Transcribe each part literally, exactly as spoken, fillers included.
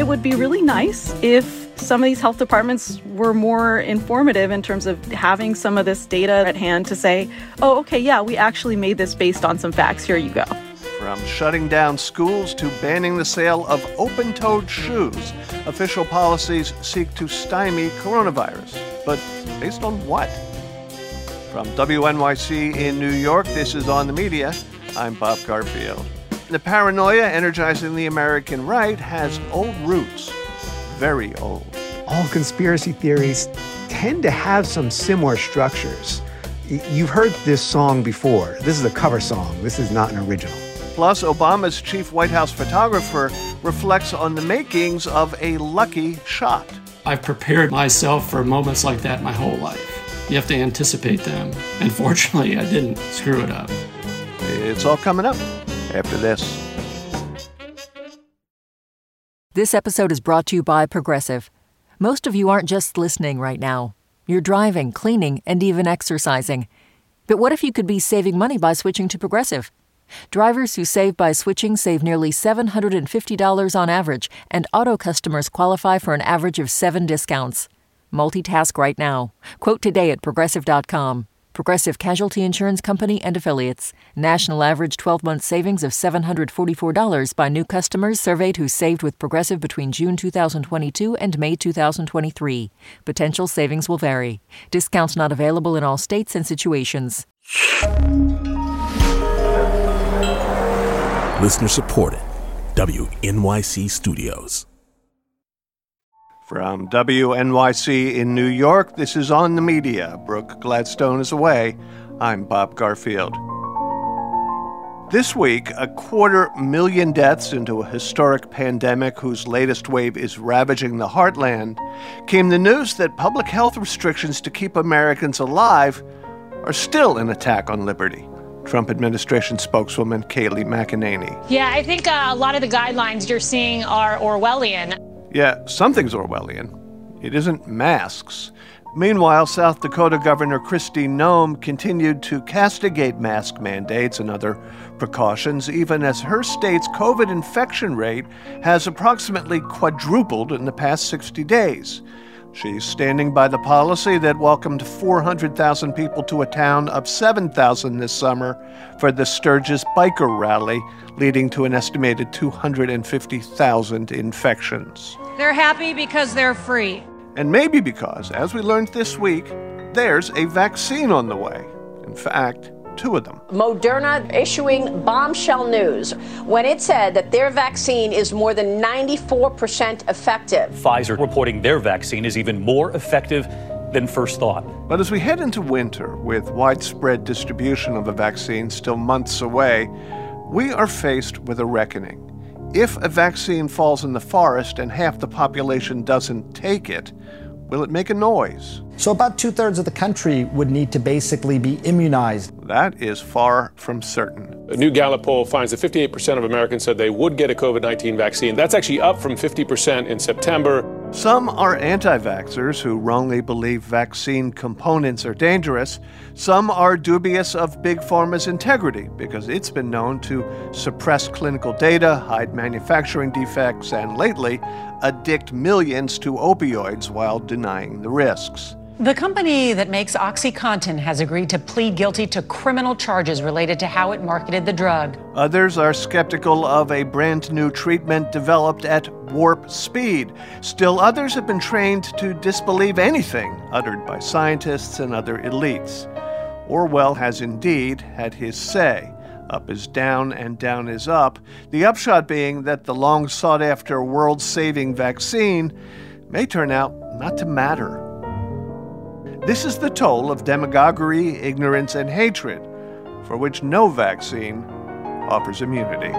it would be really nice if some of these health departments were more informative in terms of having some of this data at hand to say, oh, okay, yeah, we actually made this based on some facts. Here you go. From shutting down schools to banning the sale of open-toed shoes, official policies seek to stymie coronavirus. But based on what? From W N Y C in New York, this is On the Media. I'm Bob Garfield. The paranoia energizing the American right has old roots, very old. All conspiracy theories tend to have some similar structures. You've heard this song before. This is a cover song. This is not an original. Plus, Obama's chief White House photographer reflects on the makings of a lucky shot. I've prepared myself for moments like that my whole life. You have to anticipate them. And fortunately, I didn't screw it up. It's all coming up after this. This episode is brought to you by Progressive. Most of you aren't just listening right now. You're driving, cleaning, and even exercising. But what if you could be saving money by switching to Progressive? Drivers who save by switching save nearly seven hundred fifty dollars on average, and auto customers qualify for an average of seven discounts. Multitask right now. Quote today at Progressive dot com. Progressive Casualty Insurance Company and Affiliates. National average twelve-month savings of seven hundred forty-four dollars by new customers surveyed who saved with Progressive between June two thousand twenty-two and May two thousand twenty-three. Potential savings will vary. Discounts not available in all states and situations. Listener supported. W N Y C Studios. From W N Y C in New York, this is On the Media. Brooke Gladstone is away. I'm Bob Garfield. This week, a quarter million deaths into a historic pandemic whose latest wave is ravaging the heartland, came the news that public health restrictions to keep Americans alive are still an attack on liberty. Trump administration spokeswoman Kayleigh McEnany. Yeah, I think uh, a lot of the guidelines you're seeing are Orwellian. Yeah, something's Orwellian. It isn't masks. Meanwhile, South Dakota Governor Kristi Noem continued to castigate mask mandates and other precautions, even as her state's COVID infection rate has approximately quadrupled in the past sixty days. She's standing by the policy that welcomed four hundred thousand people to a town of seven thousand this summer for the Sturgis Biker Rally, leading to an estimated two hundred fifty thousand infections. They're happy because they're free. And maybe because, as we learned this week, there's a vaccine on the way. In fact, two of them. Moderna issuing bombshell news when it said that their vaccine is more than ninety-four percent effective. Pfizer reporting their vaccine is even more effective than first thought. But as we head into winter, with widespread distribution of a vaccine still months away, we are faced with a reckoning. If a vaccine falls in the forest and half the population doesn't take it, will it make a noise? So about two-thirds of the country would need to basically be immunized. That is far from certain. A new Gallup poll finds that fifty-eight percent of Americans said they would get a COVID nineteen vaccine. That's actually up from fifty percent in September. Some are anti-vaxxers who wrongly believe vaccine components are dangerous. Some are dubious of Big Pharma's integrity because it's been known to suppress clinical data, hide manufacturing defects, and lately, addict millions to opioids while denying the risks. The company that makes OxyContin has agreed to plead guilty to criminal charges related to how it marketed the drug. Others are skeptical of a brand new treatment developed at warp speed. Still others have been trained to disbelieve anything uttered by scientists and other elites. Orwell has indeed had his say. Up is down and down is up. The upshot being that the long sought-after world-saving vaccine may turn out not to matter. This is the toll of demagoguery, ignorance, and hatred, for which no vaccine offers immunity.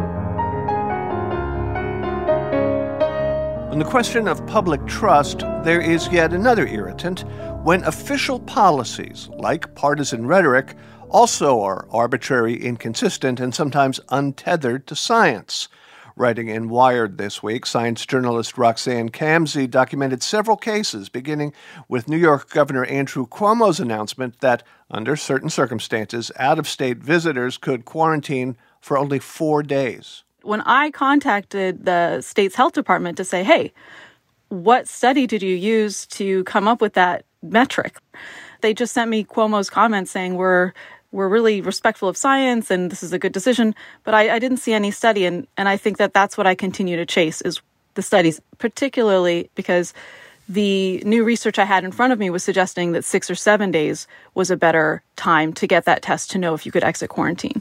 On the question of public trust, there is yet another irritant when official policies, like partisan rhetoric, also are arbitrary, inconsistent, and sometimes untethered to science. Writing in Wired this week, science journalist Roxanne Kamsey documented several cases, beginning with New York Governor Andrew Cuomo's announcement that, under certain circumstances, out-of-state visitors could quarantine for only four days. When I contacted the state's health department to say, hey, what study did you use to come up with that metric? They just sent me Cuomo's comments saying we're we're really respectful of science and this is a good decision. But I, I didn't see any study. And, and I think that that's what I continue to chase is the studies, particularly because the new research I had in front of me was suggesting that six or seven days was a better time to get that test to know if you could exit quarantine.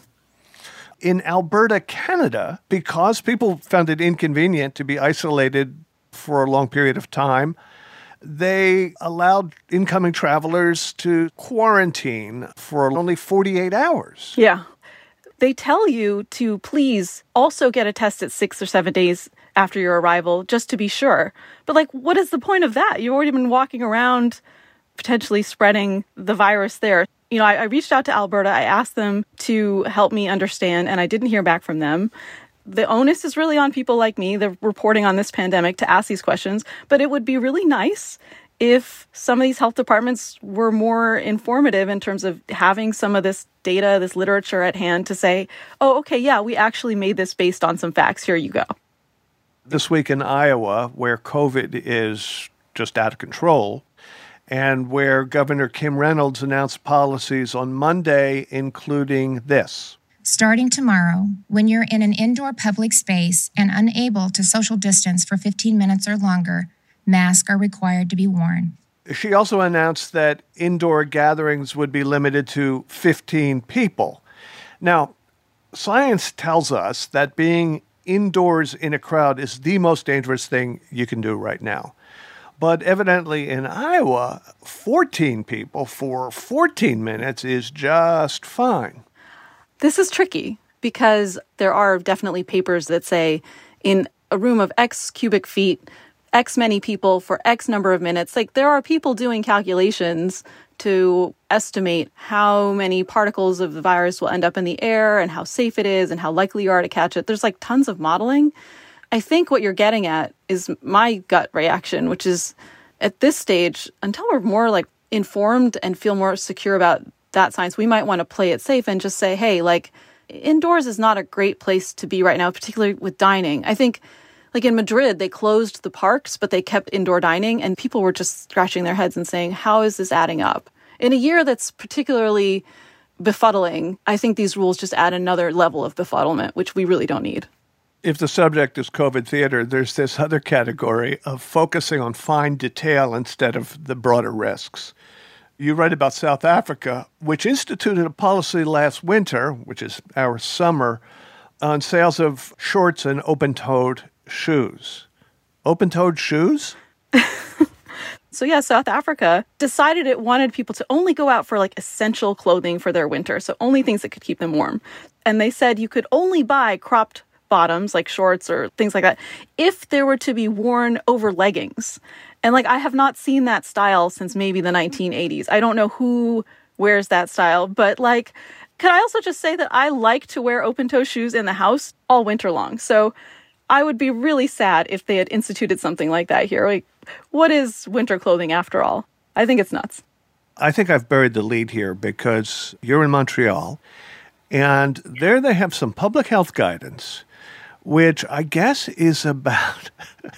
In Alberta, Canada, because people found it inconvenient to be isolated for a long period of time, they allowed incoming travelers to quarantine for only forty-eight hours. Yeah. They tell you to please also get a test at six or seven days after your arrival, just to be sure. But like, what is the point of that? You've already been walking around potentially spreading the virus there. You know, I, I reached out to Alberta. I asked them to help me understand, and I didn't hear back from them. The onus is really on people like me, the reporting on this pandemic, to ask these questions. But it would be really nice if some of these health departments were more informative in terms of having some of this data, this literature at hand to say, oh, okay, yeah, we actually made this based on some facts. Here you go. This week in Iowa, where COVID is just out of control, and where Governor Kim Reynolds announced policies on Monday, including this. Starting tomorrow, when you're in an indoor public space and unable to social distance for fifteen minutes or longer, masks are required to be worn. She also announced that indoor gatherings would be limited to fifteen people. Now, science tells us that being indoors in a crowd is the most dangerous thing you can do right now. But evidently in Iowa, fourteen people for fourteen minutes is just fine. This is tricky because there are definitely papers that say in a room of X cubic feet, X many people for X number of minutes. Like there are people doing calculations to estimate how many particles of the virus will end up in the air and how safe it is and how likely you are to catch it. There's like tons of modeling. I think what you're getting at is my gut reaction, which is at this stage, until we're more like informed and feel more secure about that science, we might want to play it safe and just say, hey, like indoors is not a great place to be right now, particularly with dining. I think like in Madrid, they closed the parks, but they kept indoor dining and people were just scratching their heads and saying, how is this adding up? In a year that's particularly befuddling, I think these rules just add another level of befuddlement, which we really don't need. If the subject is COVID theater, there's this other category of focusing on fine detail instead of the broader risks. You write about South Africa, which instituted a policy last winter, which is our summer, on sales of shorts and open-toed shoes. Open-toed shoes? So yeah, South Africa decided it wanted people to only go out for like essential clothing for their winter, so only things that could keep them warm. And they said you could only buy cropped bottoms, like shorts or things like that, if they were to be worn over leggings. And like, I have not seen that style since maybe the nineteen eighties. I don't know who wears that style, but like, can I also just say that I like to wear open-toe shoes in the house all winter long. So I would be really sad if they had instituted something like that here. Like, what is winter clothing after all? I think it's nuts. I think I've buried the lead here because you're in Montreal, and there they have some public health guidance, which I guess is about...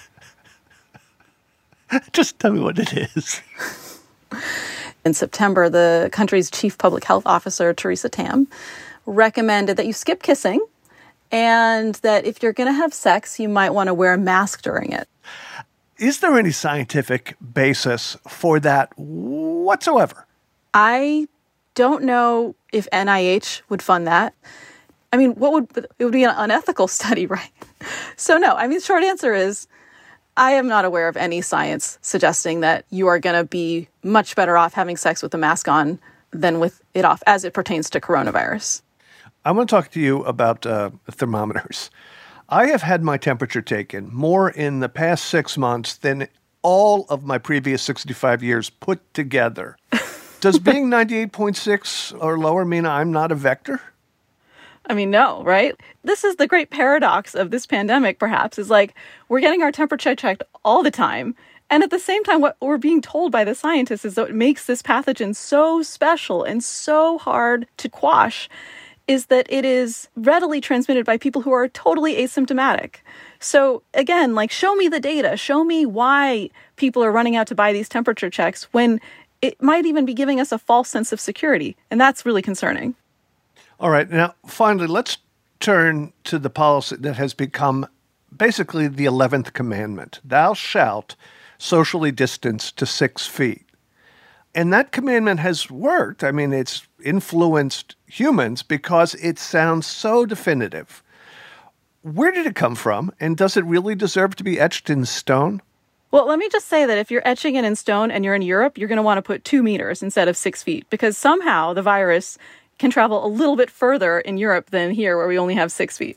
Just tell me what it is. In September, the country's chief public health officer, Theresa Tam, recommended that you skip kissing and that if you're going to have sex, you might want to wear a mask during it. Is there any scientific basis for that whatsoever? I don't know if N I H would fund that. I mean, what would it would be an unethical study, right? So no, I mean, the short answer is I am not aware of any science suggesting that you are going to be much better off having sex with a mask on than with it off as it pertains to coronavirus. I want to talk to you about uh, thermometers. I have had my temperature taken more in the past six months than all of my previous sixty-five years put together. Does being ninety-eight point six or lower mean I'm not a vector? I mean, no, right? This is the great paradox of this pandemic, perhaps, is like we're getting our temperature checked all the time. And at the same time, what we're being told by the scientists is that what makes this pathogen so special and so hard to quash is that it is readily transmitted by people who are totally asymptomatic. So again, like, show me the data, show me why people are running out to buy these temperature checks when it might even be giving us a false sense of security. And that's really concerning. All right. Now, finally, let's turn to the policy that has become basically the eleventh commandment. Thou shalt socially distance to six feet. And that commandment has worked. I mean, it's influenced humans because it sounds so definitive. Where did it come from? And does it really deserve to be etched in stone? Well, let me just say that if you're etching it in stone and you're in Europe, you're going to want to put two meters instead of six feet because somehow the virus can travel a little bit further in Europe than here where we only have six feet.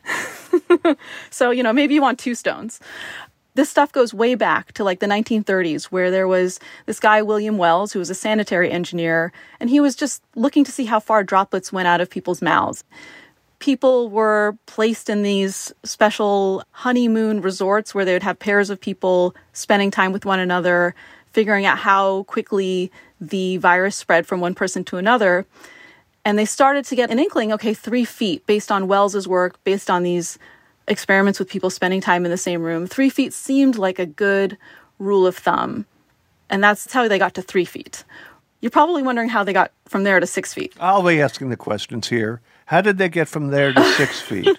So, you know, maybe you want two stones. This stuff goes way back to like the nineteen thirties where there was this guy, William Wells, who was a sanitary engineer, and he was just looking to see how far droplets went out of people's mouths. People were placed in these special honeymoon resorts where they would have pairs of people spending time with one another, figuring out how quickly the virus spread from one person to another. And they started to get an inkling, okay, three feet, based on Wells's work, based on these experiments with people spending time in the same room. Three feet seemed like a good rule of thumb. And that's how they got to three feet. You're probably wondering how they got from there to six feet. I'll be asking the questions here. How did they get from there to six feet?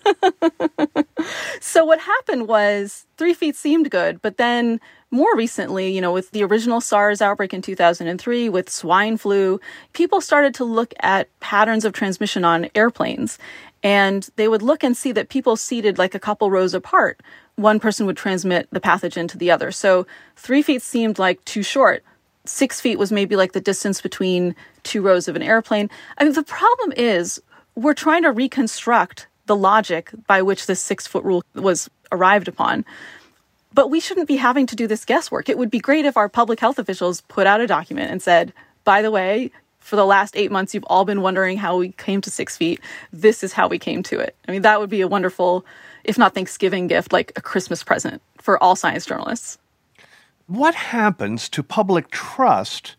So what happened was three feet seemed good, but then more recently, you know, with the original SARS outbreak in two thousand three, with swine flu, people started to look at patterns of transmission on airplanes. And they would look and see that people seated like a couple rows apart, one person would transmit the pathogen to the other. So three feet seemed like too short. Six feet was maybe like the distance between two rows of an airplane. I mean, the problem is we're trying to reconstruct the logic by which this six-foot rule was arrived upon. But we shouldn't be having to do this guesswork. It would be great if our public health officials put out a document and said, by the way, for the last eight months, you've all been wondering how we came to six feet. This is how we came to it. I mean, that would be a wonderful, if not Thanksgiving gift, like a Christmas present for all science journalists. What happens to public trust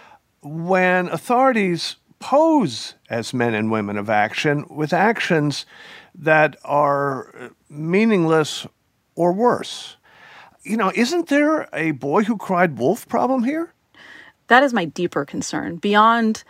when authorities pose as men and women of action with actions that are meaningless or worse? You know, isn't there a boy who cried wolf problem here? That is my deeper concern. Beyond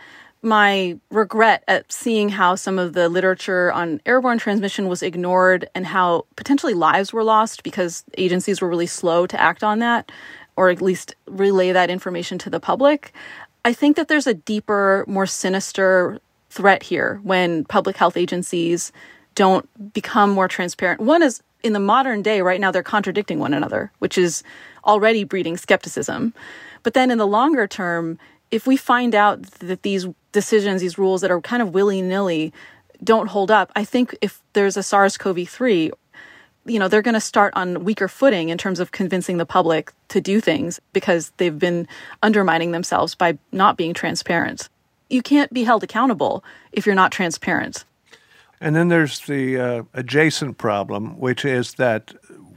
my regret at seeing how some of the literature on airborne transmission was ignored and how potentially lives were lost because agencies were really slow to act on that, or at least relay that information to the public, I think that there's a deeper, more sinister threat here when public health agencies don't become more transparent. One is, in the modern day, right now, they're contradicting one another, which is already breeding skepticism. But then in the longer term, if we find out that these decisions, these rules that are kind of willy-nilly don't hold up, I think if there's a SARS-C o V three, you know, they're going to start on weaker footing in terms of convincing the public to do things because they've been undermining themselves by not being transparent. You can't be held accountable if you're not transparent. And then there's the uh, adjacent problem, which is that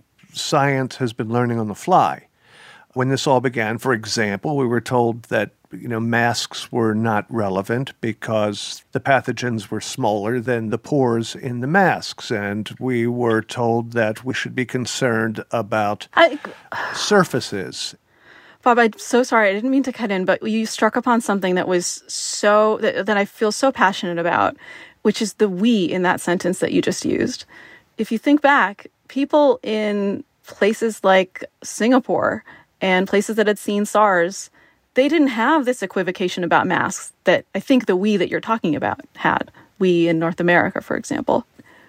science has been learning on the fly. When this all began, for example, we were told that, you know, masks were not relevant because the pathogens were smaller than the pores in the masks. And we were told that we should be concerned about I, surfaces. Bob, I'm so sorry. I didn't mean to cut in, but you struck upon something that was so, that, that I feel so passionate about, which is the we in that sentence that you just used. If you think back, people in places like Singapore and places that had seen SARS, they didn't have this equivocation about masks that I think the we that you're talking about had. We in North America, for example.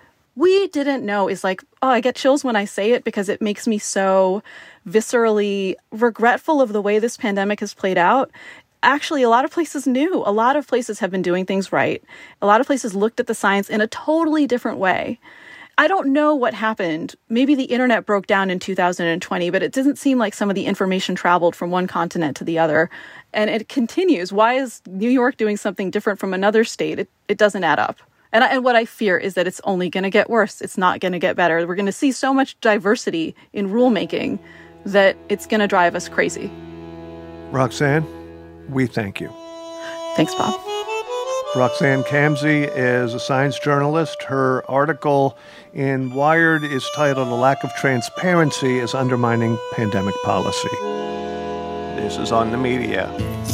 We didn't know is like, oh, I get chills when I say it because it makes me so viscerally regretful of the way this pandemic has played out. Actually, a lot of places knew. A lot of places have been doing things right. A lot of places looked at the science in a totally different way. I don't know what happened. Maybe the internet broke down in two thousand twenty, but it doesn't seem like some of the information traveled from one continent to the other. And it continues. Why is New York doing something different from another state? It, it doesn't add up. And, I, and what I fear is that it's only going to get worse. It's not going to get better. We're going to see so much diversity in rulemaking that it's going to drive us crazy. Roxanne, we thank you. Thanks, Bob. Roxanne Kamsey is a science journalist. Her article in Wired is titled "A Lack of Transparency is Undermining Pandemic Policy." This is On the Media.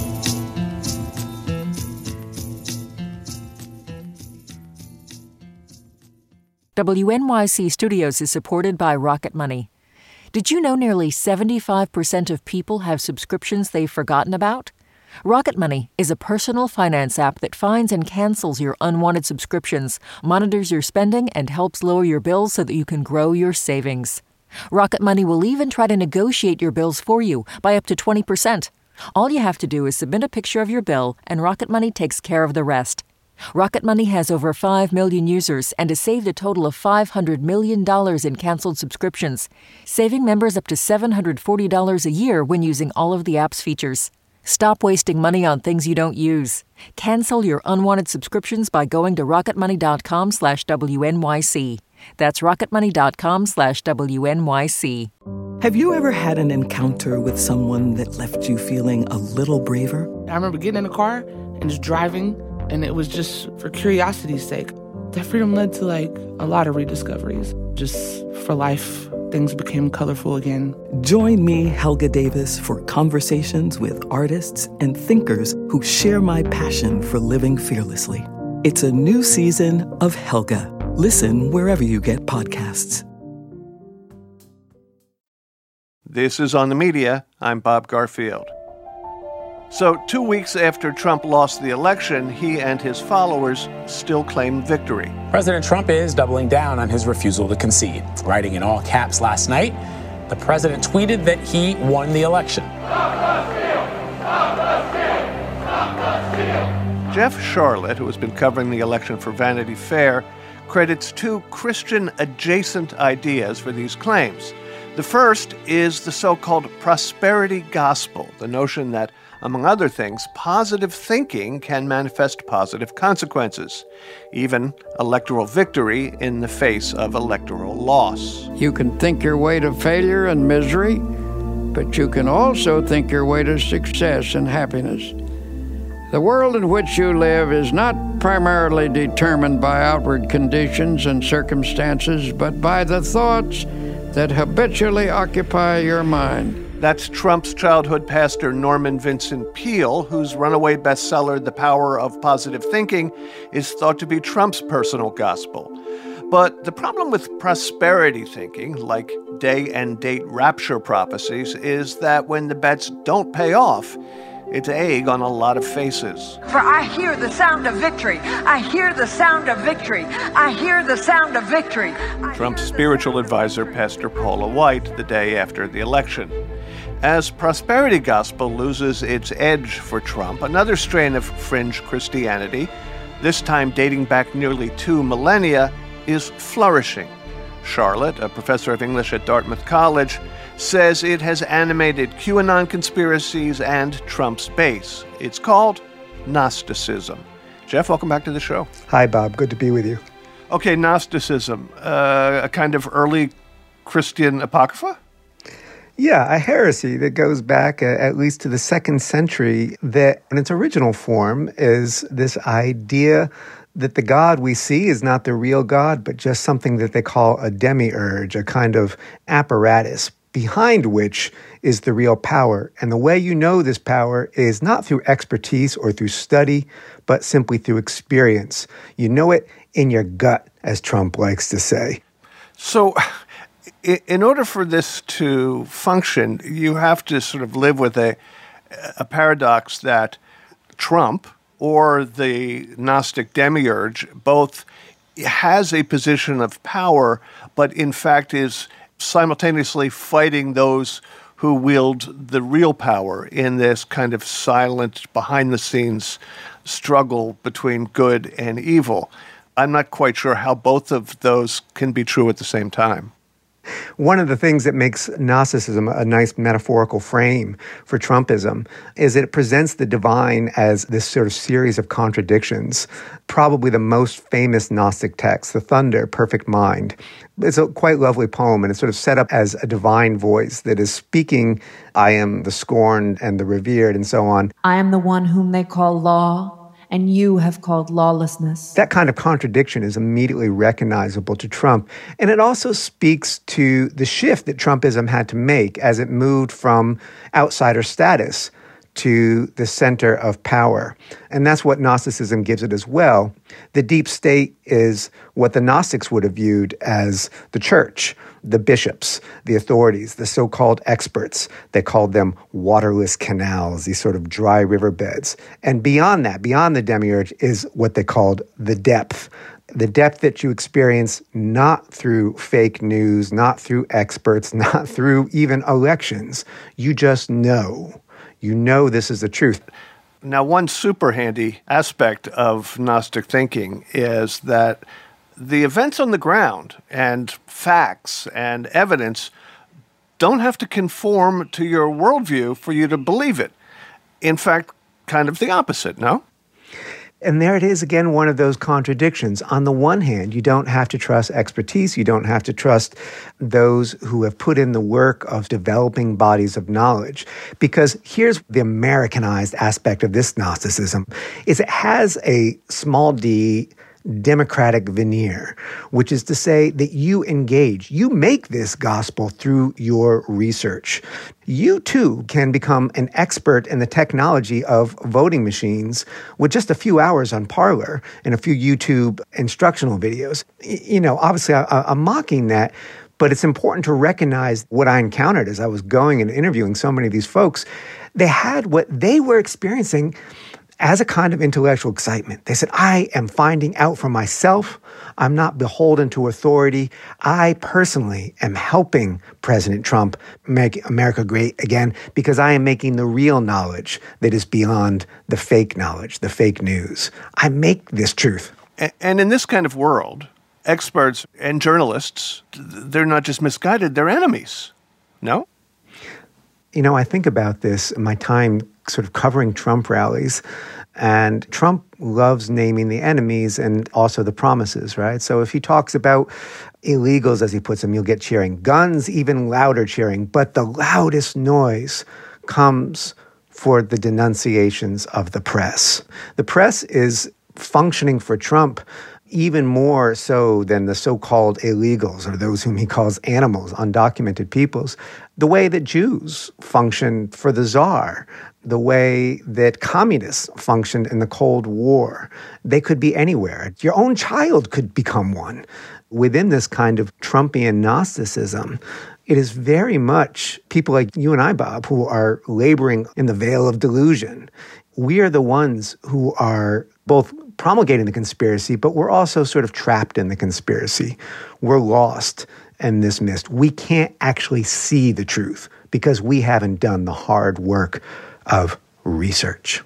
W N Y C Studios is supported by Rocket Money. Did you know nearly seventy-five percent of people have subscriptions they've forgotten about? Rocket Money is a personal finance app that finds and cancels your unwanted subscriptions, monitors your spending, and helps lower your bills so that you can grow your savings. Rocket Money will even try to negotiate your bills for you by up to twenty percent. All you have to do is submit a picture of your bill, and Rocket Money takes care of the rest. Rocket Money has over five million users and has saved a total of five hundred million dollars in canceled subscriptions, saving members up to seven hundred forty dollars a year when using all of the app's features. Stop wasting money on things you don't use. Cancel your unwanted subscriptions by going to rocketmoney.com slash WNYC. That's rocketmoney.com slash WNYC. Have you ever had an encounter with someone that left you feeling a little braver? I remember getting in the car and just driving, and it was just for curiosity's sake. That freedom led to, like, a lot of rediscoveries. Just for life, things became colorful again. Join me, Helga Davis, for conversations with artists and thinkers who share my passion for living fearlessly. It's a new season of Helga. Listen wherever you get podcasts. This is On the Media. I'm Bob Garfield. So, two weeks after Trump lost the election, he and his followers still claim victory. President Trump is doubling down on his refusal to concede. Writing in all caps last night, the president tweeted that he won the election. Jeff Sharlet, who has been covering the election for Vanity Fair, credits two Christian-adjacent ideas for these claims. The first is the so-called prosperity gospel, the notion that, among other things, positive thinking can manifest positive consequences, even electoral victory in the face of electoral loss. You can think your way to failure and misery, but you can also think your way to success and happiness. The world in which you live is not primarily determined by outward conditions and circumstances, but by the thoughts that habitually occupy your mind. That's Trump's childhood pastor Norman Vincent Peale, whose runaway bestseller, The Power of Positive Thinking, is thought to be Trump's personal gospel. But the problem with prosperity thinking, like day and date rapture prophecies, is that when the bets don't pay off, it's egg on a lot of faces. For I hear the sound of victory. I hear the sound of victory. I hear the sound of victory. Trump's spiritual advisor, Pastor Paula White, the day after the election. As prosperity gospel loses its edge for Trump, another strain of fringe Christianity, this time dating back nearly two millennia, is flourishing. Sharlet, a professor of English at Dartmouth College, says it has animated QAnon conspiracies and Trump's base. It's called Gnosticism. Jeff, welcome back to the show. Hi, Bob. Good to be with you. Okay, Gnosticism, uh, a kind of early Christian apocrypha? Yeah, a heresy that goes back uh, at least to the second century that in its original form is this idea that the God we see is not the real God, but just something that they call a demiurge, a kind of apparatus behind which is the real power. And the way you know this power is not through expertise or through study, but simply through experience. You know it in your gut, as Trump likes to say. So in order for this to function, you have to sort of live with a, a paradox that Trump or the Gnostic demiurge both has a position of power, but in fact is simultaneously fighting those who wield the real power in this kind of silent, behind-the-scenes struggle between good and evil. I'm not quite sure how both of those can be true at the same time. One of the things that makes Gnosticism a nice metaphorical frame for Trumpism is that it presents the divine as this sort of series of contradictions. Probably the most famous Gnostic text, The Thunder, Perfect Mind. It's a quite lovely poem, and it's sort of set up as a divine voice that is speaking, I am the scorned and the revered, and so on. I am the one whom they call law, and you have called lawlessness. That kind of contradiction is immediately recognizable to Trump. And it also speaks to the shift that Trumpism had to make as it moved from outsider status to the center of power. And that's what Gnosticism gives it as well. The deep state is what the Gnostics would have viewed as the church, the bishops, the authorities, the so-called experts. They called them waterless canals, these sort of dry riverbeds. And beyond that, beyond the demiurge, is what they called the depth. The depth that you experience not through fake news, not through experts, not through even elections. You just know. You know this is the truth. Now, one super handy aspect of Gnostic thinking is that the events on the ground and facts and evidence don't have to conform to your worldview for you to believe it. In fact, kind of the opposite, no? And there it is again, one of those contradictions. On the one hand, you don't have to trust expertise. You don't have to trust those who have put in the work of developing bodies of knowledge. Because here's the Americanized aspect of this Gnosticism, is it has a small d democratic veneer, which is to say that you engage, you make this gospel through your research. You too can become an expert in the technology of voting machines with just a few hours on Parler and a few YouTube instructional videos. You know, obviously I, I'm mocking that, but it's important to recognize what I encountered as I was going and interviewing so many of these folks. They had what they were experiencing as a kind of intellectual excitement. They said, I am finding out for myself. I'm not beholden to authority. I personally am helping President Trump make America great again because I am making the real knowledge that is beyond the fake knowledge, the fake news. I make this truth. And in this kind of world, experts and journalists, they're not just misguided, they're enemies. No? You know, I think about this in my time sort of covering Trump rallies, and Trump loves naming the enemies and also the promises, right? So if he talks about illegals, as he puts them, you'll get cheering. Guns, even louder cheering. But the loudest noise comes for the denunciations of the press. The press is functioning for Trump even more so than the so-called illegals, or those whom he calls animals, undocumented peoples, the way that Jews function for the Tsar, the way that communists functioned in the Cold War. They could be anywhere. Your own child could become one. Within this kind of Trumpian Gnosticism, it is very much people like you and I, Bob, who are laboring in the veil of delusion. We are the ones who are both promulgating the conspiracy, but we're also sort of trapped in the conspiracy. We're lost in this mist. We can't actually see the truth because we haven't done the hard work of research.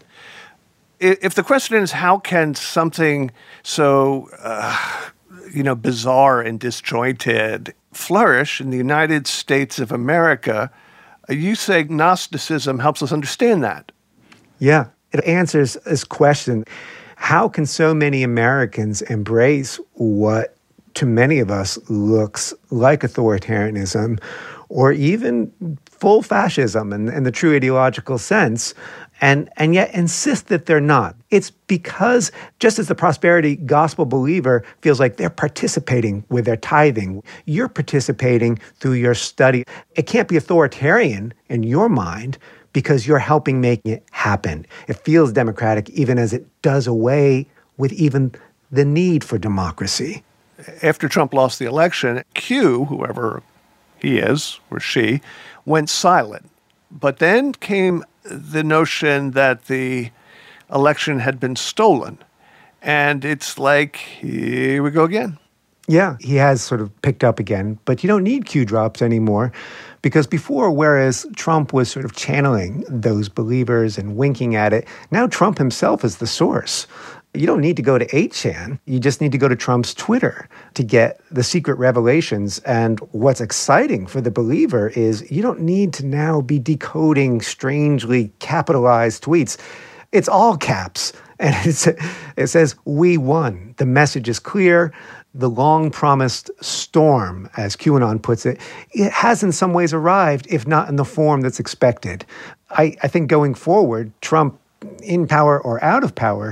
If the question is how can something so, uh, you know, bizarre and disjointed flourish in the United States of America, you say Gnosticism helps us understand that. Yeah, it answers this question. How can so many Americans embrace what to many of us looks like authoritarianism or even full fascism in, in the true ideological sense, and, and yet insist that they're not? It's because just as the prosperity gospel believer feels like they're participating with their tithing, you're participating through your study. It can't be authoritarian in your mind because you're helping make it happen. It feels democratic even as it does away with even the need for democracy. After Trump lost the election, Q, whoever he is or she, went silent. But then came the notion that the election had been stolen. And it's like, here we go again. Yeah, he has sort of picked up again, but you don't need Q drops anymore because before, whereas Trump was sort of channeling those believers and winking at it, now Trump himself is the source. You don't need to go to eight chan. You just need to go to Trump's Twitter to get the secret revelations. And what's exciting for the believer is you don't need to now be decoding strangely capitalized tweets. It's all caps. And it's, it says, we won. The message is clear. The long-promised storm, as QAnon puts it, it has in some ways arrived, if not in the form that's expected. I, I think going forward, Trump, in power or out of power,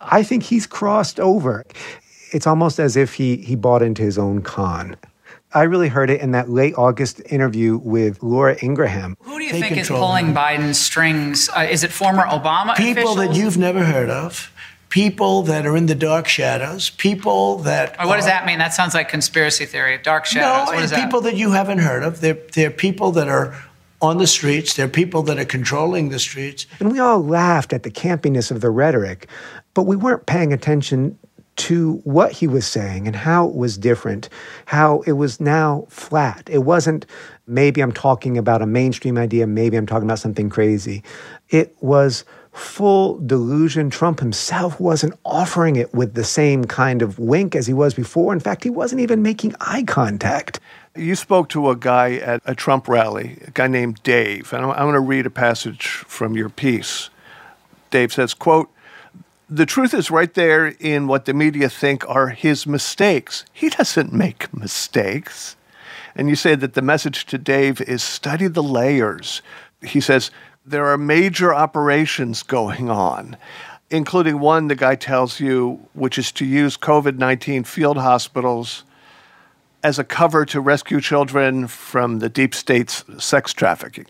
I think he's crossed over. It's almost as if he, he bought into his own con. I really heard it in that late August interview with Laura Ingraham. Who do you think is pulling Biden's strings? Uh, is it former Obama People officials? that you've never heard of, people that are in the dark shadows, people that Or what does are, that mean? That sounds like conspiracy theory. Dark shadows. No, what is and that? people that you haven't heard of. They're, they're people that are on the streets. They're people that are controlling the streets. And we all laughed at the campiness of the rhetoric, but we weren't paying attention to what he was saying and how it was different, how it was now flat. It wasn't, maybe I'm talking about a mainstream idea, maybe I'm talking about something crazy. It was full delusion. Trump himself wasn't offering it with the same kind of wink as he was before. In fact, he wasn't even making eye contact. You spoke to a guy at a Trump rally, a guy named Dave, and I'm, I'm going to read a passage from your piece. Dave says, quote, "The truth is right there in what the media think are his mistakes. He doesn't make mistakes." And you say that the message to Dave is study the layers. He says, there are major operations going on, including one, the guy tells you, which is to use COVID nineteen field hospitals as a cover to rescue children from the deep state's sex trafficking.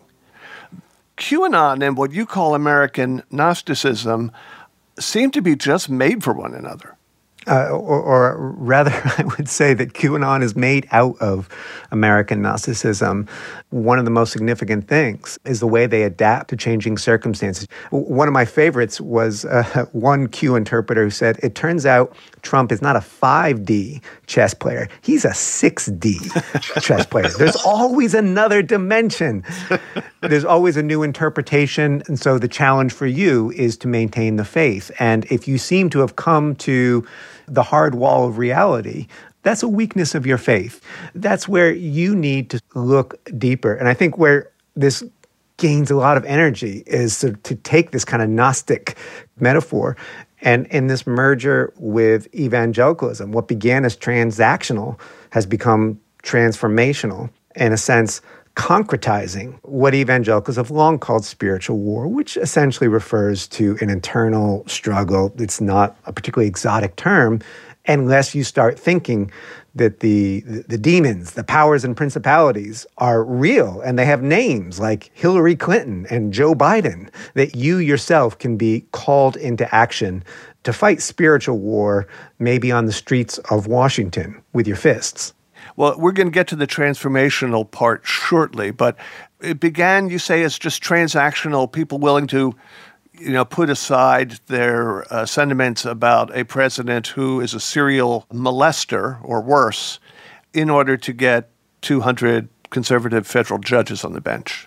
QAnon and what you call American Gnosticism seem to be just made for one another. Uh, or, or rather, I would say that QAnon is made out of American Gnosticism. One of the most significant things is the way they adapt to changing circumstances. One of my favorites was uh, one Q interpreter who said, it turns out Trump is not a five D chess player. He's a six D chess player. There's always another dimension. There's always a new interpretation. And so the challenge for you is to maintain the faith. And if you seem to have come to the hard wall of reality, that's a weakness of your faith. That's where you need to look deeper. And I think where this gains a lot of energy is to, to take this kind of Gnostic metaphor and in this merger with evangelicalism, what began as transactional has become transformational, in a sense, concretizing what evangelicals have long called spiritual war, which essentially refers to an internal struggle. It's not a particularly exotic term unless you start thinking that the, the, the demons, the powers and principalities are real and they have names like Hillary Clinton and Joe Biden, that you yourself can be called into action to fight spiritual war, maybe on the streets of Washington with your fists. Well, we're going to get to the transformational part shortly, but it began, you say, as just transactional, people willing to, you know, put aside their uh, sentiments about a president who is a serial molester or worse in order to get two hundred conservative federal judges on the bench.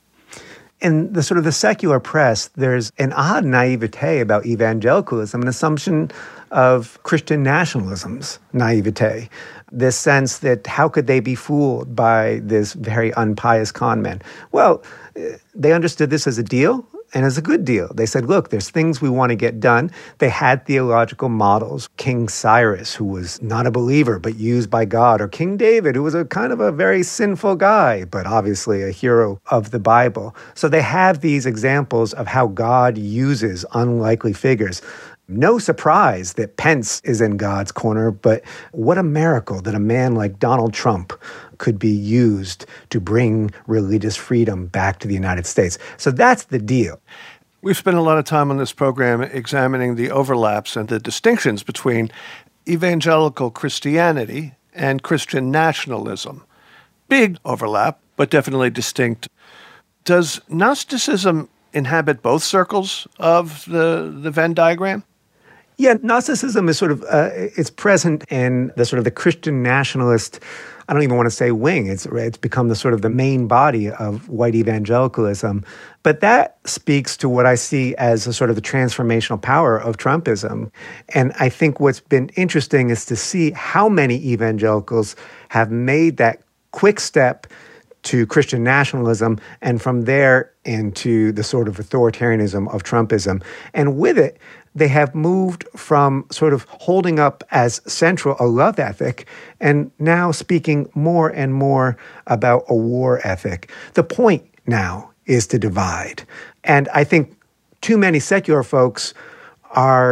In the sort of the secular press, there's an odd naivete about evangelicalism, an assumption of Christian nationalism's naivete. This sense that how could they be fooled by this very unpious con man? Well, they understood this as a deal and as a good deal. They said, look, there's things we want to get done. They had theological models. King Cyrus, who was not a believer but used by God, or King David, who was a kind of a very sinful guy, but obviously a hero of the Bible. So they have these examples of how God uses unlikely figures. No surprise that Pence is in God's corner, but what a miracle that a man like Donald Trump could be used to bring religious freedom back to the United States. So that's the deal. We've spent a lot of time on this program examining the overlaps and the distinctions between evangelical Christianity and Christian nationalism. Big overlap, but definitely distinct. Does Gnosticism inhabit both circles of the, the Venn diagram? Yeah, Gnosticism is sort of, uh, it's present in the sort of the Christian nationalist, I don't even want to say wing. It's it's become the sort of the main body of white evangelicalism. But that speaks to what I see as a sort of the transformational power of Trumpism. And I think what's been interesting is to see how many evangelicals have made that quick step to Christian nationalism, and from there into the sort of authoritarianism of Trumpism. And with it, they have moved from sort of holding up as central a love ethic and now speaking more and more about a war ethic. The point now is to divide. And I think too many secular folks are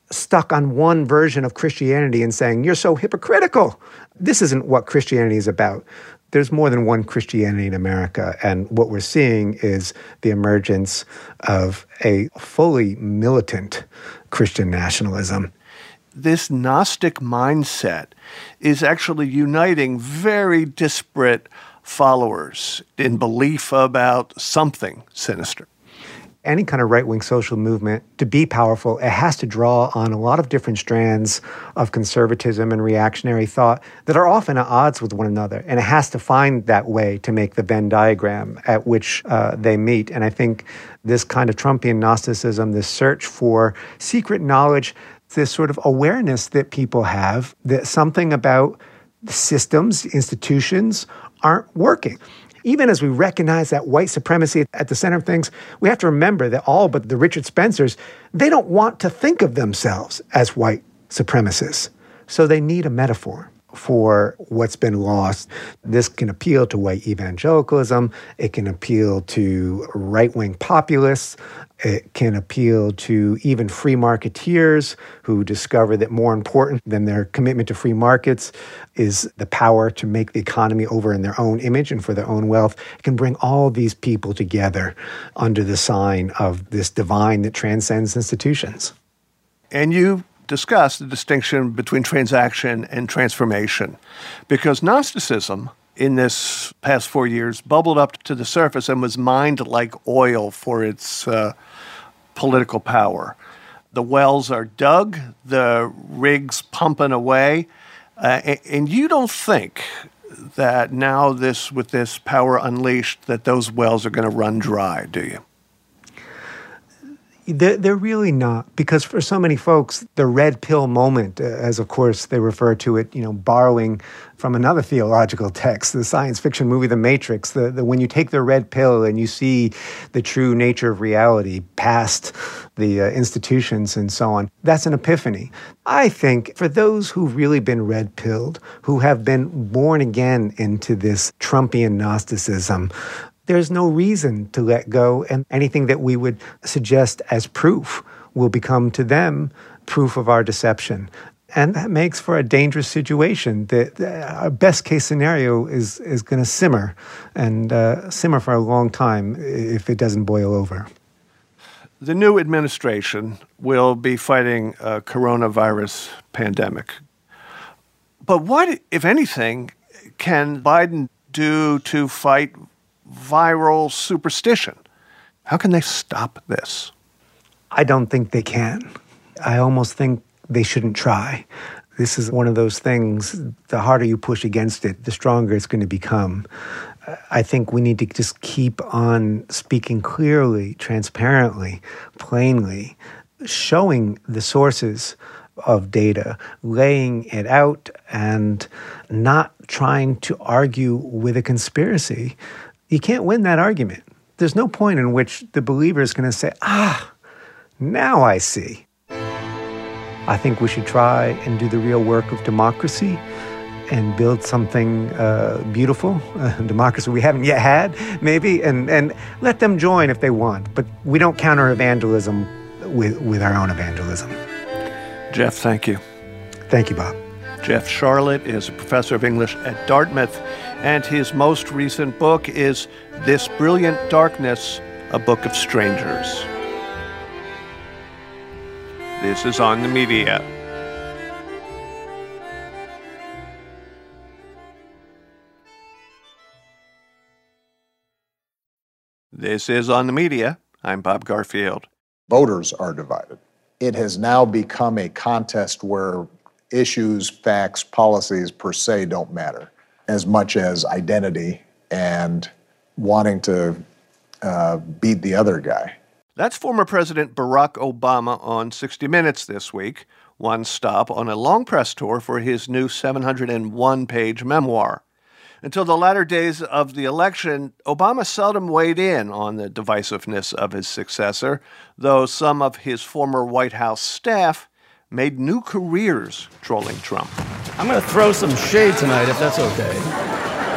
stuck on one version of Christianity and saying, you're so hypocritical. This isn't what Christianity is about. There's more than one Christianity in America, and what we're seeing is the emergence of a fully militant Christian nationalism. This Gnostic mindset is actually uniting very disparate followers in belief about something sinister. Any kind of right-wing social movement, to be powerful, it has to draw on a lot of different strands of conservatism and reactionary thought that are often at odds with one another. And it has to find that way to make the Venn diagram at which uh, they meet. And I think this kind of Trumpian Gnosticism, this search for secret knowledge, this sort of awareness that people have that something about the systems, institutions aren't working. Even as we recognize that white supremacy at the center of things, we have to remember that all but the Richard Spencers, they don't want to think of themselves as white supremacists. So they need a metaphor for what's been lost. This can appeal to white evangelicalism. It can appeal to right-wing populists. It can appeal to even free marketeers who discover that more important than their commitment to free markets is the power to make the economy over in their own image and for their own wealth. It can bring all these people together under the sign of this divine that transcends institutions. And you discuss the distinction between transaction and transformation, because Gnosticism in this past four years bubbled up to the surface and was mined like oil for its uh, political power. The wells are dug, the rigs pumping away, uh, and, and you don't think that now this with this power unleashed that those wells are going to run dry, do you? They're, they're really not, because for so many folks, the red pill moment, uh, as of course they refer to it, you know, borrowing from another theological text, the science fiction movie The Matrix, the, the when you take the red pill and you see the true nature of reality past the uh, institutions and so on, that's an epiphany. I think for those who've really been red-pilled, who have been born again into this Trumpian Gnosticism, there's no reason to let go, and anything that we would suggest as proof will become to them proof of our deception. And that makes for a dangerous situation. The, our best case scenario is, is going to simmer, and uh, simmer for a long time if it doesn't boil over. The new administration will be fighting a coronavirus pandemic. But what, if anything, can Biden do to fight viral superstition? How can they stop this? I don't think they can. I almost think they shouldn't try. This is one of those things, the harder you push against it, the stronger it's going to become. I think we need to just keep on speaking clearly, transparently, plainly, showing the sources of data, laying it out, and not trying to argue with a conspiracy. You can't win that argument. There's no point in which the believer is going to say, ah, now I see. I think we should try and do the real work of democracy and build something uh, beautiful, uh, democracy we haven't yet had, maybe, and, and let them join if they want. But we don't counter evangelism with, with our own evangelism. Jeff, thank you. Thank you, Bob. Jeff Sharlet is a professor of English at Dartmouth, and his most recent book is This Brilliant Darkness, A Book of Strangers. This is On the Media. This is On the Media. I'm Bob Garfield. Voters are divided. It has now become a contest where issues, facts, policies per se don't matter as much as identity and wanting to uh, beat the other guy. That's former President Barack Obama on sixty minutes this week, one stop on a long press tour for his new seven hundred one page memoir. Until the latter days of the election, Obama seldom weighed in on the divisiveness of his successor, though some of his former White House staff made new careers trolling Trump. I'm going to throw some shade tonight, if that's okay.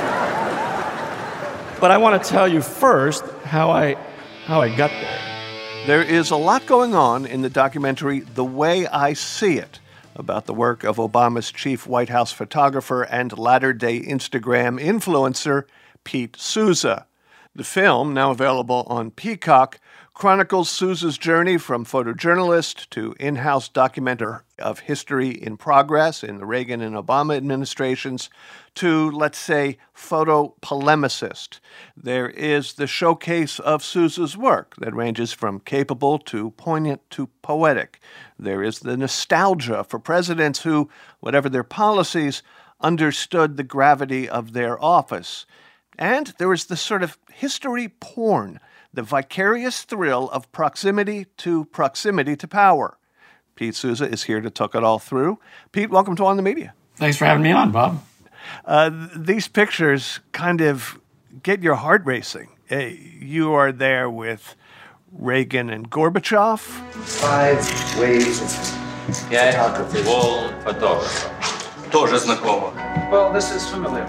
But I want to tell you first how I, how I got there. There is a lot going on in the documentary The Way I See It, about the work of Obama's chief White House photographer and latter-day Instagram influencer, Pete Souza. The film, now available on Peacock, chronicles Souza's journey from photojournalist to in-house documenter of history in progress in the Reagan and Obama administrations to, let's say, photo polemicist. There is the showcase of Souza's work that ranges from capable to poignant to poetic. There is the nostalgia for presidents who, whatever their policies, understood the gravity of their office. And there is the sort of history porn, the vicarious thrill of proximity to proximity to power. Pete Souza is here to talk it all through. Pete, welcome to On the Media. Thanks for having me on, Bob. Uh, th- these pictures kind of get your heart racing. Uh, you are there with Reagan and Gorbachev. Five ways of photography. Wall photographer. Тоже знакомо. Well, this is familiar.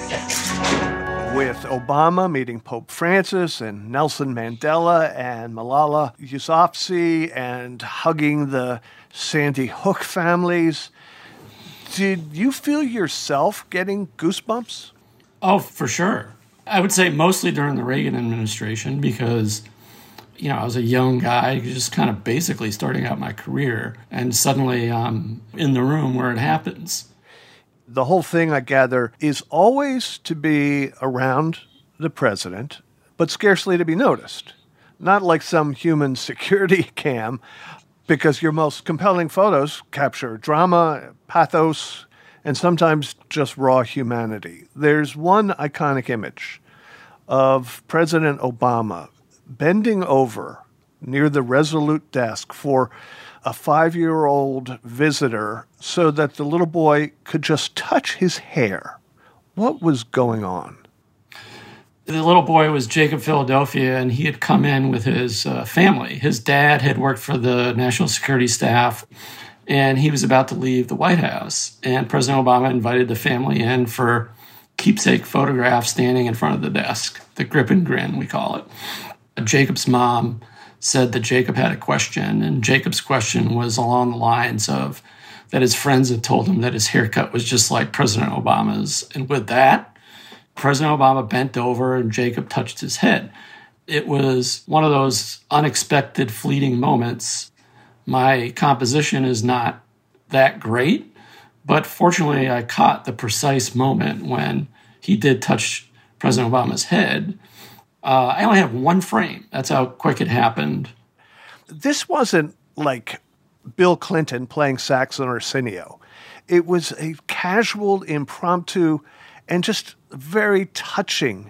With Obama meeting Pope Francis and Nelson Mandela and Malala Yousafzai and hugging the Sandy Hook families. Did you feel yourself getting goosebumps? Oh, for sure. I would say mostly during the Reagan administration because, you know, I was a young guy just kind of basically starting out my career, and suddenly I'm in the room where it happens. The whole thing, I gather, is always to be around the president, but scarcely to be noticed. Not like some human security cam, because your most compelling photos capture drama, pathos, and sometimes just raw humanity. There's one iconic image of President Obama bending over near the Resolute desk for a five-year-old visitor so that the little boy could just touch his hair. What was going on? The little boy was Jacob Philadelphia, and he had come in with his uh, family. His dad had worked for the National Security Staff, and he was about to leave the White House. And President Obama invited the family in for keepsake photographs standing in front of the desk, the grip and grin, we call it. Jacob's mom said that Jacob had a question, and Jacob's question was along the lines of that his friends had told him that his haircut was just like President Obama's. And with that, President Obama bent over and Jacob touched his head. It was one of those unexpected, fleeting moments. My composition is not that great, but fortunately I caught the precise moment when he did touch President Obama's head. Uh, I only have one frame. That's how quick it happened. This wasn't like Bill Clinton playing sax on Arsenio. It was a casual, impromptu, and just very touching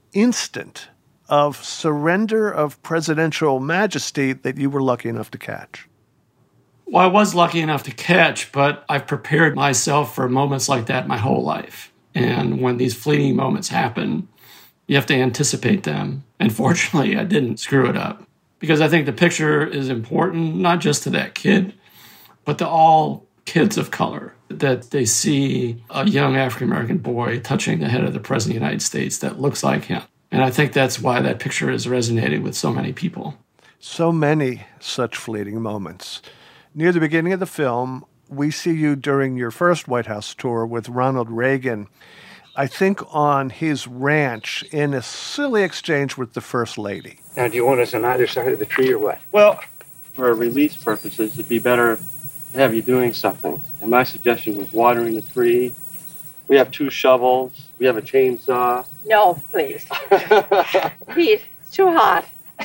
instant of surrender of presidential majesty that you were lucky enough to catch. Well, I was lucky enough to catch, but I've prepared myself for moments like that my whole life. And when these fleeting moments happen, you have to anticipate them. And fortunately, I didn't screw it up. Because I think the picture is important, not just to that kid, but to all kids of color, that they see a young African-American boy touching the head of the President of the United States that looks like him. And I think that's why that picture is resonating with so many people. So many such fleeting moments. Near the beginning of the film, we see you during your first White House tour with Ronald Reagan, I think on his ranch in a silly exchange with the First Lady. Now, do you want us on either side of the tree or what? Well, for release purposes, it'd be better to have you doing something. And my suggestion was watering the tree. We have two shovels. We have a chainsaw. No, please. Pete, it's too hot.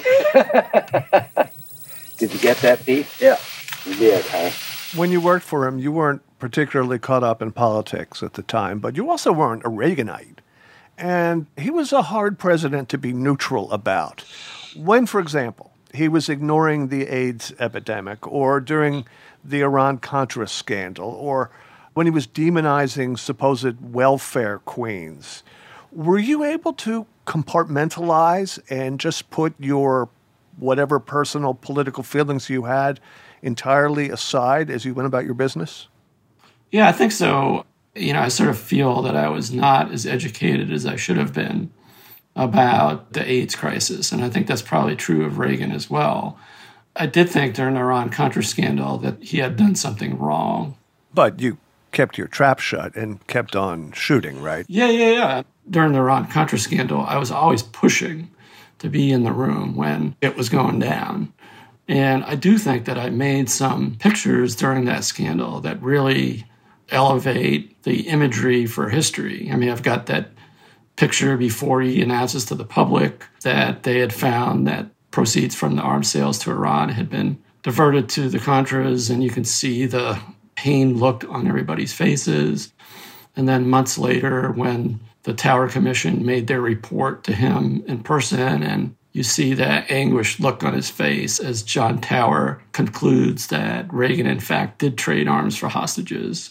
Did you get that, Pete? Yeah. You did, huh? When you worked for him, you weren't particularly caught up in politics at the time, but you also weren't a Reaganite. And he was a hard president to be neutral about. When, for example, he was ignoring the AIDS epidemic, or during the Iran-Contra scandal, or when he was demonizing supposed welfare queens, were you able to compartmentalize and just put your whatever personal political feelings you had entirely aside as you went about your business? Yeah, I think so. You know, I sort of feel that I was not as educated as I should have been. about the AIDS crisis, and I think that's probably true of Reagan as well. I did think during the Iran-Contra scandal that he had done something wrong. But you kept your trap shut and kept on shooting, right? Yeah, yeah, yeah. During the Iran-Contra scandal, I was always pushing to be in the room when it was going down. And I do think that I made some pictures during that scandal that really elevate the imagery for history. I mean, I've got that picture before he announces to the public that they had found that proceeds from the arms sales to Iran had been diverted to the Contras, and you can see the pain look on everybody's faces. And then months later, when the Tower Commission made their report to him in person, and you see that anguished look on his face as John Tower concludes that Reagan, in fact, did trade arms for hostages.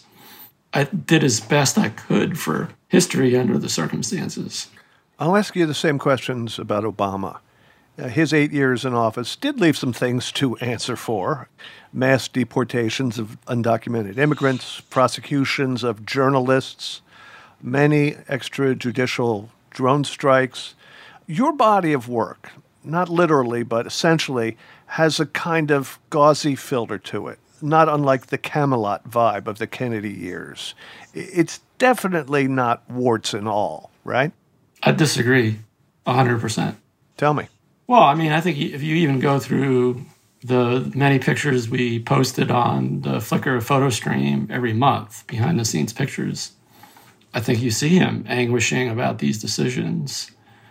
I did as best I could for history under the circumstances. I'll ask you the same questions about Obama. Uh, his eight years in office did leave some things to answer for. Mass deportations of undocumented immigrants, prosecutions of journalists, many extrajudicial drone strikes. Your body of work, not literally, but essentially, has a kind of gauzy filter to it, not unlike the Camelot vibe of the Kennedy years. It's definitely not warts and all, right? I disagree one hundred percent. Tell me. Well, I mean, I think if you even go through the many pictures we posted on the Flickr photo stream every month, behind-the-scenes pictures, I think you see him anguishing about these decisions.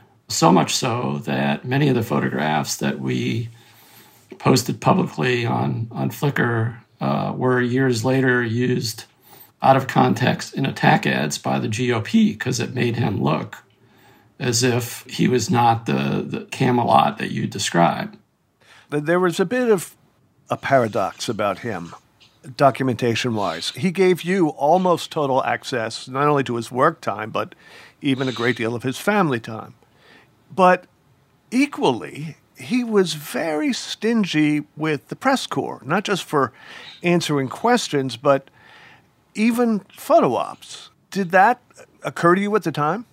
So much so that many of the photographs that we posted publicly on, on Flickr uh, were years later used out of context in attack ads by the G O P because it made him look as if he was not the, the Camelot that you described. There was a bit of a paradox about him, documentation-wise. He gave you almost total access, not only to his work time, but even a great deal of his family time. But equally, he was very stingy with the press corps, not just for answering questions, but even photo ops. Did that occur to you at the time?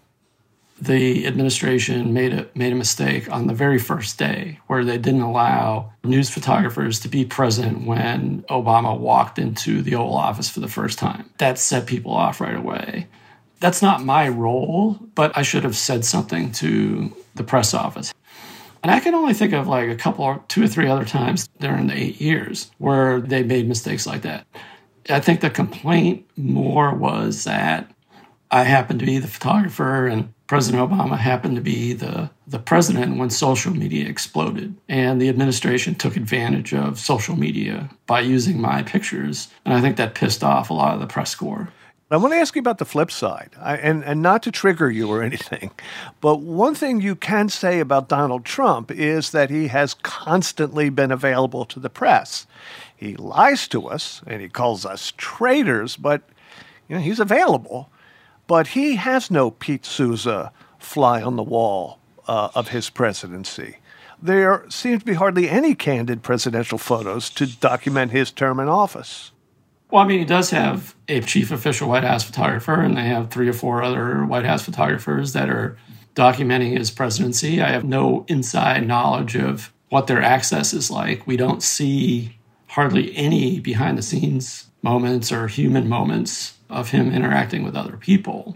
The administration made a, made a mistake on the very first day where they didn't allow news photographers to be present when Obama walked into the Oval Office for the first time. That set people off right away. That's not my role, but I should have said something to the press office. And I can only think of like a couple, two or three other times during the eight years where they made mistakes like that. I think the complaint more was that I happened to be the photographer and President Obama happened to be the, the president when social media exploded. And the administration took advantage of social media by using my pictures. And I think that pissed off a lot of the press corps. I want to ask you about the flip side, I, and, and not to trigger you or anything, but one thing you can say about Donald Trump is that he has constantly been available to the press. He lies to us, and he calls us traitors, but you know, he's available. But he has no Pete Souza fly on the wall uh, of his presidency. There seems to be hardly any candid presidential photos to document his term in office. Well, I mean, he does have a chief official White House photographer, and they have three or four other White House photographers that are documenting his presidency. I have no inside knowledge of what their access is like. We don't see hardly any behind-the-scenes moments or human moments of him interacting with other people.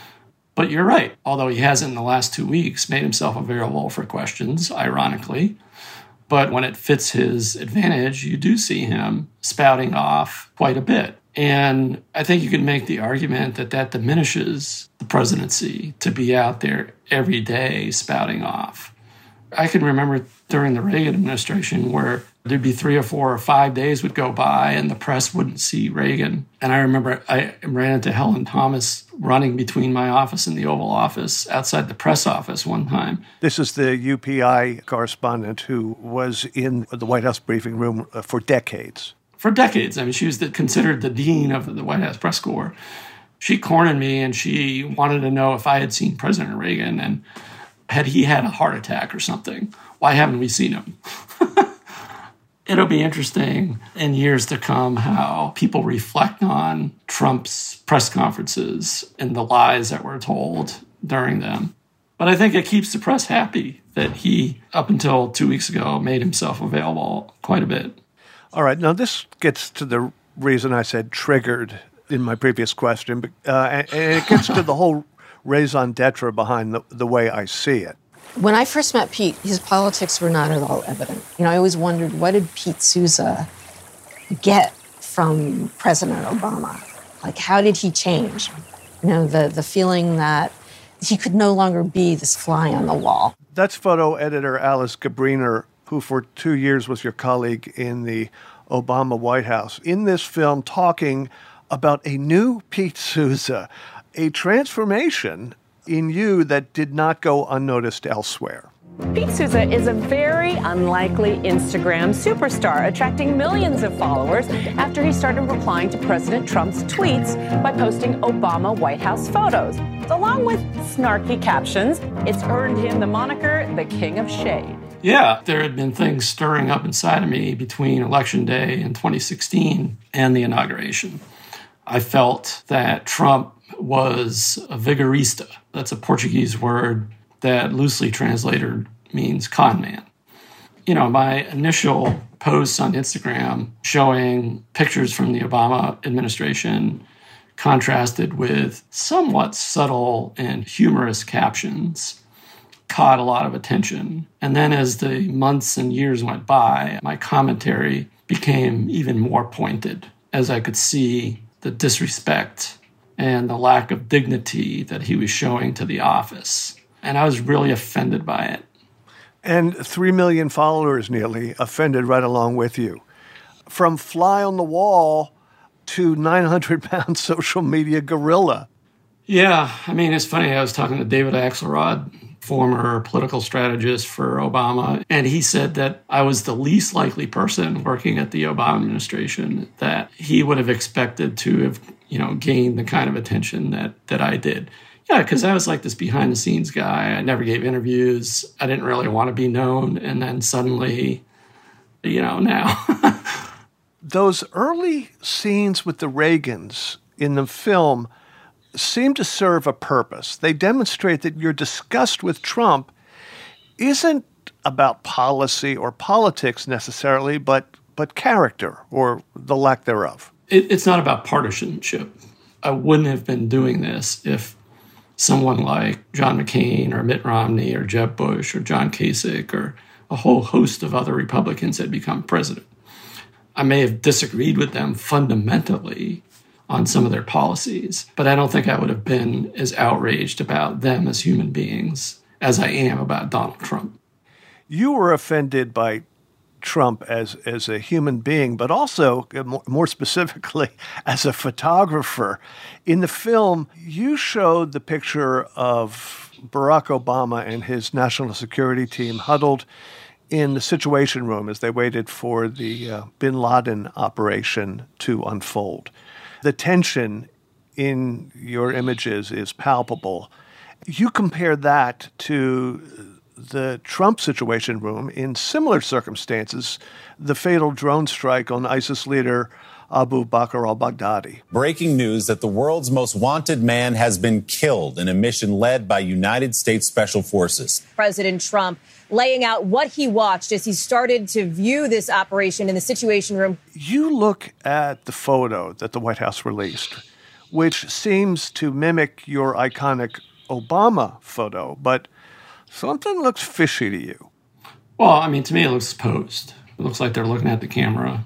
But you're right. Although he hasn't in the last two weeks made himself available for questions, ironically. But when it fits his advantage, you do see him spouting off quite a bit. And I think you can make the argument that that diminishes the presidency to be out there every day spouting off. I can remember during the Reagan administration where there'd be three or four or five days would go by and the press wouldn't see Reagan. And I remember I ran into Helen Thomas running between my office and the Oval Office outside the press office one time. This is the U P I correspondent who was in the White House briefing room for decades. For decades. I mean, she was the, considered the dean of the White House press corps. She cornered me and she wanted to know if I had seen President Reagan and had he had a heart attack or something. Why haven't we seen him? It'll be interesting in years to come how people reflect on Trump's press conferences and the lies that were told during them. But I think it keeps the press happy that he, up until two weeks ago, made himself available quite a bit. All right. Now, this gets to the reason I said triggered in my previous question, uh, and, and it gets to the whole raison d'etre behind the, the way I see it. When I first met Pete, his politics were not at all evident. You know, I always wondered, what did Pete Souza get from President Obama? Like, how did he change? You know, the, the feeling that he could no longer be this fly on the wall. That's photo editor Alice Gabriner, who for two years was your colleague in the Obama White House, in this film talking about a new Pete Souza, a transformation in you that did not go unnoticed elsewhere. Pete Souza is a very unlikely Instagram superstar, attracting millions of followers after he started replying to President Trump's tweets by posting Obama White House photos. Along with snarky captions, it's earned him the moniker the King of Shade. Yeah, there had been things stirring up inside of me between Election Day in twenty sixteen and the inauguration. I felt that Trump was a vigorista. That's a Portuguese word that loosely translated means con man. You know, my initial posts on Instagram showing pictures from the Obama administration contrasted with somewhat subtle and humorous captions caught a lot of attention. And then as the months and years went by, my commentary became even more pointed as I could see the disrespect and the lack of dignity that he was showing to the office. And I was really offended by it. And three million followers nearly offended right along with you. From fly on the wall to nine hundred pound social media gorilla. Yeah, I mean, it's funny. I was talking to David Axelrod, former political strategist for Obama, and he said that I was the least likely person working at the Obama administration that he would have expected to have, you know, gained the kind of attention that that I did. Yeah, because I was like this behind-the-scenes guy. I never gave interviews. I didn't really want to be known. And then suddenly, you know, now. Those early scenes with the Reagans in the film seem to serve a purpose. They demonstrate that your disgust with Trump isn't about policy or politics necessarily, but but character or the lack thereof. It, it's not about partisanship. I wouldn't have been doing this if someone like John McCain or Mitt Romney or Jeb Bush or John Kasich or a whole host of other Republicans had become president. I may have disagreed with them fundamentally on some of their policies, but I don't think I would have been as outraged about them as human beings as I am about Donald Trump. You were offended by Trump as, as a human being, but also, more specifically, as a photographer. In the film, you showed the picture of Barack Obama and his national security team huddled in the Situation Room as they waited for the uh, bin Laden operation to unfold. The tension in your images is palpable. You compare that to the Trump Situation Room in similar circumstances, the fatal drone strike on ISIS leader Abu Bakr al-Baghdadi. Breaking news that the world's most wanted man has been killed in a mission led by United States Special Forces. President Trump laying out what he watched as he started to view this operation in the Situation Room. You look at the photo that the White House released, which seems to mimic your iconic Obama photo, but something looks fishy to you. Well, I mean, to me, it looks posed. It looks like they're looking at the camera.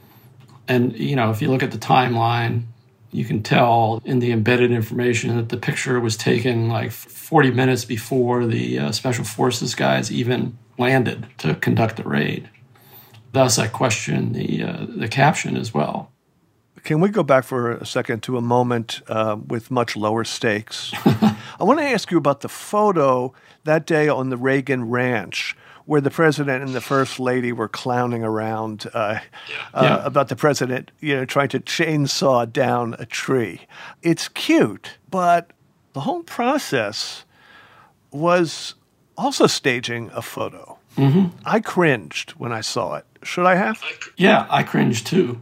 And, you know, if you look at the timeline, you can tell in the embedded information that the picture was taken like forty minutes before the uh, Special Forces guys even landed to conduct the raid. Thus, I question the uh, the caption as well. Can we go back for a second to a moment uh, with much lower stakes? I want to ask you about the photo that day on the Reagan Ranch, where the president and the first lady were clowning around uh, uh, yeah. about the president, you know, trying to chainsaw down a tree. It's cute, but the whole process was also staging a photo. Mm-hmm. I cringed when I saw it. Should I have? Yeah, I cringed too.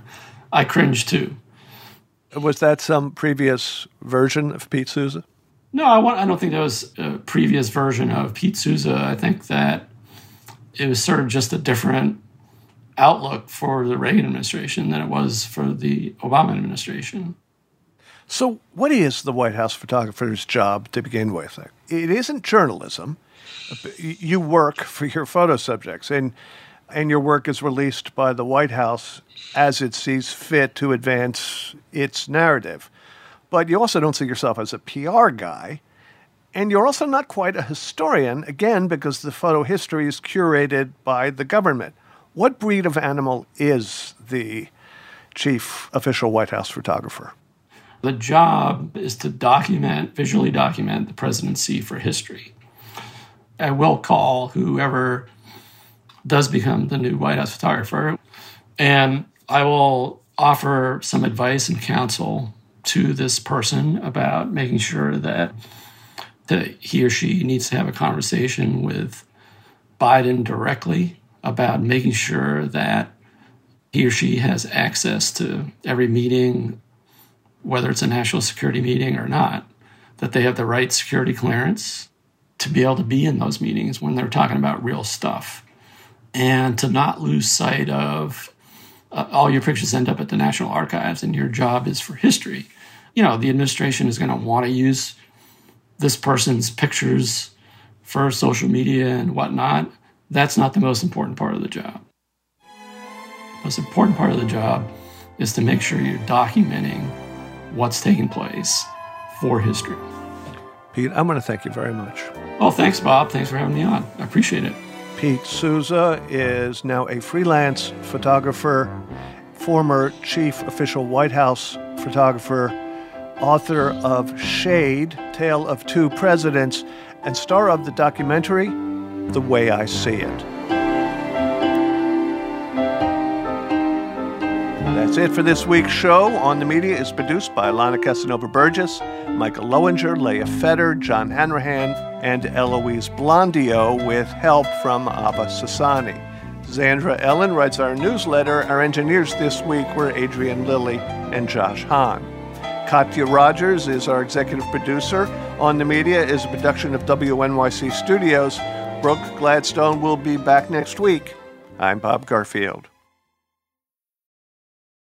I cringed too. Was that some previous version of Pete Souza? No, I, want, I don't think that was a previous version of Pete Souza. I think that it was sort of just a different outlook for the Reagan administration than it was for the Obama administration. So what is the White House photographer's job to begin with? It isn't journalism. You work for your photo subjects, and and your work is released by the White House as it sees fit to advance its narrative. But you also don't see yourself as a P R guy, and you're also not quite a historian, again, because the photo history is curated by the government. What breed of animal is the chief official White House photographer? The job is to document, visually document the presidency for history. I will call whoever does become the new White House photographer, and I will offer some advice and counsel to this person about making sure that, that he or she needs to have a conversation with Biden directly about making sure that he or she has access to every meeting, whether it's a national security meeting or not, that they have the right security clearance to be able to be in those meetings when they're talking about real stuff, and to not lose sight of uh, all your pictures end up at the National Archives and your job is for history. You know, the administration is going to want to use this person's pictures for social media and whatnot. That's not the most important part of the job. The most important part of the job is to make sure you're documenting what's taking place for history. Pete, I'm going to thank you very much. Oh, thanks, Bob. Thanks for having me on. I appreciate it. Pete Souza is now a freelance photographer, former chief official White House photographer, author of Shade, Tale of Two Presidents, and star of the documentary, The Way I See It. That's it for this week's show. On the Media is produced by Alana Casanova-Burgess, Michael Lowinger, Leah Fetter, John Hanrahan, and Eloise Blondio, with help from Abba Sassani. Zandra Ellen writes our newsletter. Our engineers this week were Adrian Lilly and Josh Hahn. Katya Rogers is our executive producer. On the Media is a production of W N Y C Studios. Brooke Gladstone will be back next week. I'm Bob Garfield.